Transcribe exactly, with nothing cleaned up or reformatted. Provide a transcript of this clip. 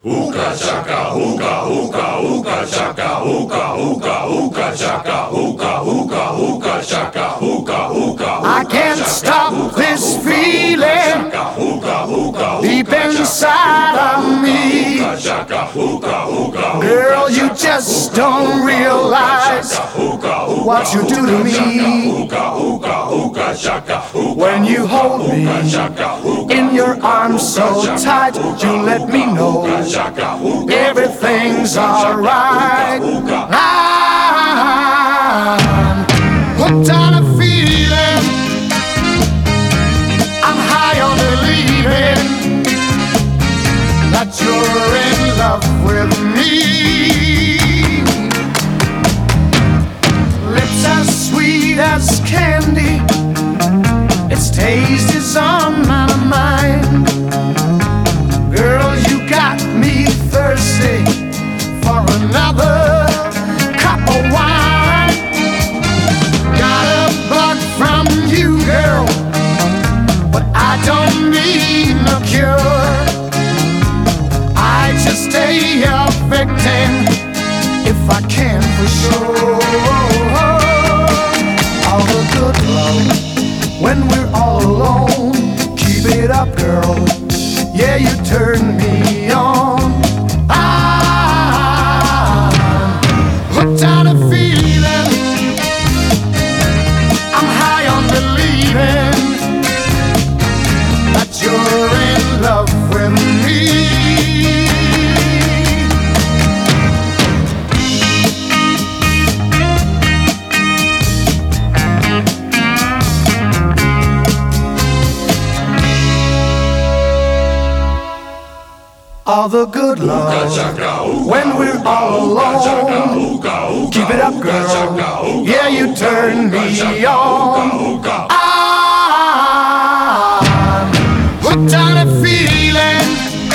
Hookah chaka, hookah, hookah, hookah chaka, hookah, hookah, hookah chaka, hookah, hookah, hookah chaka, hookah, hookah. I can't stop this feeling deep inside of me. Girl, you just don't realize what you do to me. When you hold me in your arms so tight, you let me know everything's alright. I'm hooked on a feeling, I'm high on believing that you're in love with me. Lips as sweet as candy, its taste is on my mind. Girl, you got me thirsty for another cup of wine. Got a bug from you, girl, but I don't need no cure. I just stay a victim if I can for sure. All the good love when we're all alone, keep it up, girl. Yeah, you turn me on. I'm hooked on a feeling, I'm high on believing that you're in love with me. All the good love when we're all alone. Keep it up, girl. Yeah, you turn me on. I'm hooked on a feeling,